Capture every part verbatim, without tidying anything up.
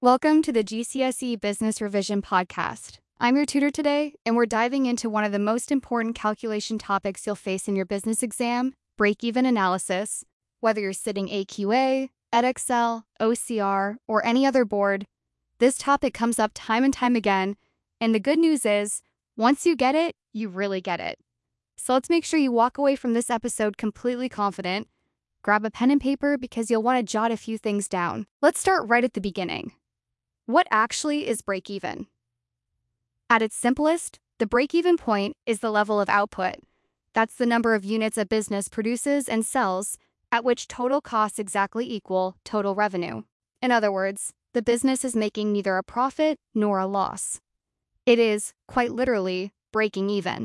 Welcome to the G C S E Business Revision Podcast. I'm your tutor today, and we're diving into one of the most important calculation topics you'll face in your business exam, break-even analysis. Whether you're sitting A Q A, Edexcel, O C R, or any other board, this topic comes up time and time again, and the good news is, once you get it, you really get it. So let's make sure you walk away from this episode completely confident. Grab a pen and paper because you'll want to jot a few things down. Let's start right at the beginning. What actually is break-even? At its simplest, the break-even point is the level of output. That's the number of units a business produces and sells at which total costs exactly equal total revenue. In other words, the business is making neither a profit nor a loss. It is, quite literally, breaking even.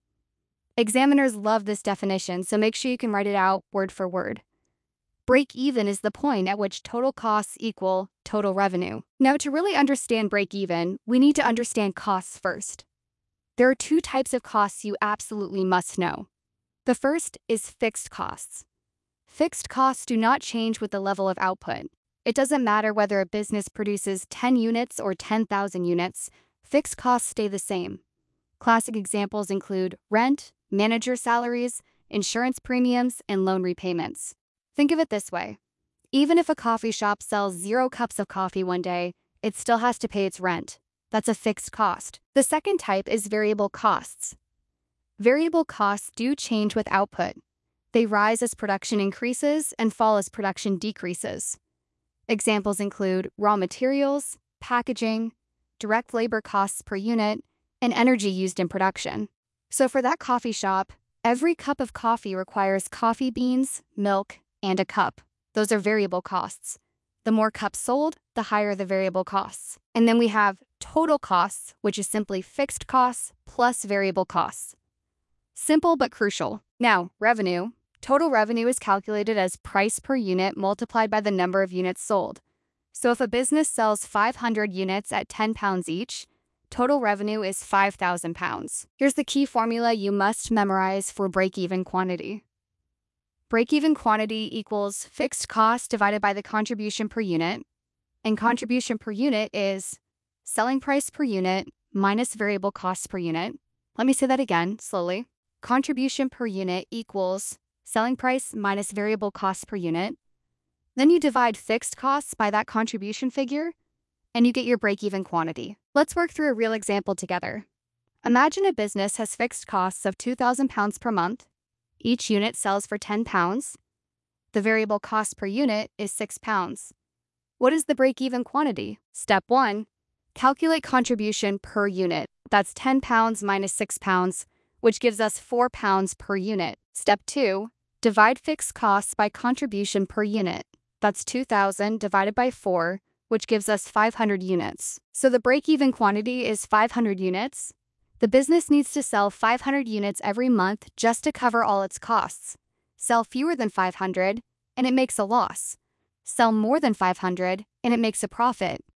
Examiners love this definition, so make sure you can write it out word for word. Break-even is the point at which total costs equal total revenue. Now, to really understand break-even, we need to understand costs first. There are two types of costs you absolutely must know. The first is fixed costs. Fixed costs do not change with the level of output. It doesn't matter whether a business produces ten units or ten thousand units, fixed costs stay the same. Classic examples include rent, manager salaries, insurance premiums, and loan repayments. Think of it this way. Even if a coffee shop sells zero cups of coffee one day, it still has to pay its rent. That's a fixed cost. The second type is variable costs. Variable costs do change with output. They rise as production increases and fall as production decreases. Examples include raw materials, packaging, direct labor costs per unit, and energy used in production. So for that coffee shop, every cup of coffee requires coffee beans, milk, and a cup. Those are variable costs. The more cups sold, the higher the variable costs. And then we have total costs, which is simply fixed costs plus variable costs. Simple but crucial. Now, revenue. Total revenue is calculated as price per unit multiplied by the number of units sold. So if a business sells five hundred units at ten pounds each, total revenue is five thousand pounds. Here's the key formula you must memorize for break-even quantity. Break-even quantity equals fixed cost divided by the contribution per unit, and contribution per unit is selling price per unit minus variable costs per unit. Let me say that again, slowly. Contribution per unit equals selling price minus variable costs per unit. Then you divide fixed costs by that contribution figure, and you get your break-even quantity. Let's work through a real example together. Imagine a business has fixed costs of two thousand pounds per month. Each unit sells for ten pounds. The variable cost per unit is six pounds. What is the break-even quantity? Step one, calculate contribution per unit. That's ten pounds minus six pounds, which gives us four pounds per unit. Step two, divide fixed costs by contribution per unit. That's two thousand divided by four, which gives us five hundred units. So the break-even quantity is five hundred units. The business needs to sell five hundred units every month just to cover all its costs. Sell fewer than five hundred, and it makes a loss. Sell more than five hundred, and it makes a profit.